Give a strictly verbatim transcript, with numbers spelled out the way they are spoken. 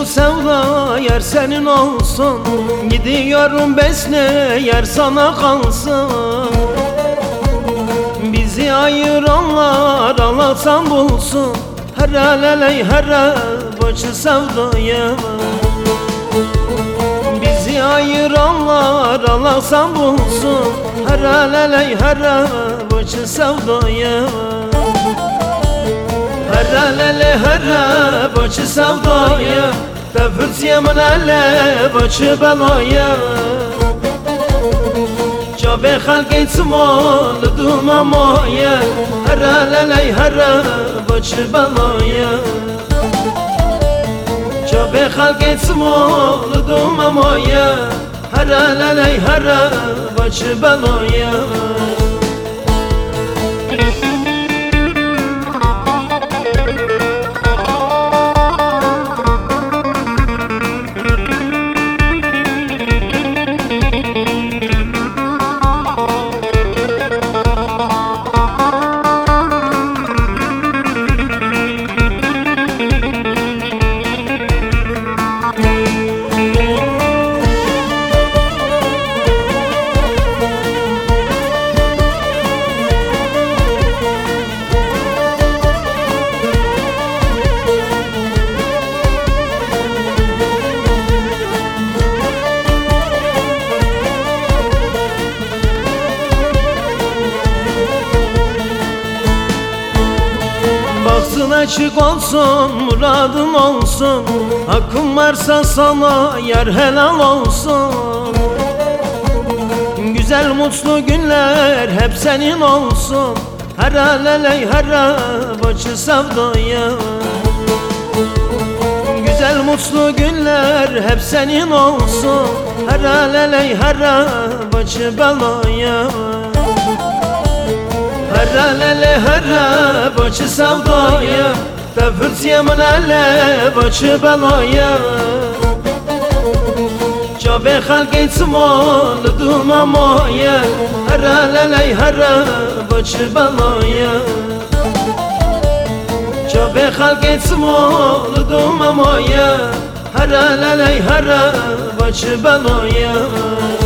bu sevda yer senin olsun. Gidiyorum besle yer sana kalsın. Bizi ayıranlar Allah'tan bulsun. Her leley her başı sevdaya. Bizi ayıranlar Allah'tan bulsun. Her leley her başı sevdaya. Her lele her başı sevdaya. Tevfüt yemin ele başı belaya. Cabe halk etmalı dumamaya. Her lele her başı belaya. Cabe halk etmalı dumamaya. Her lele her başı belaya. Baksın açık olsun, muradın olsun. Hakkın varsa sana yar helal olsun. Güzel mutlu günler hep senin olsun. Her leley her başı sevdaya. Güzel mutlu günler hep senin olsun. Her leley her başı belaya. Her lele her başı sevdaya. Tevfüt yemin ele başı belaya. Cabe halk etmalı dumamaya. Her lele her başı belaya. Cabe halk etmalı dumamaya. Her lele her başı belaya.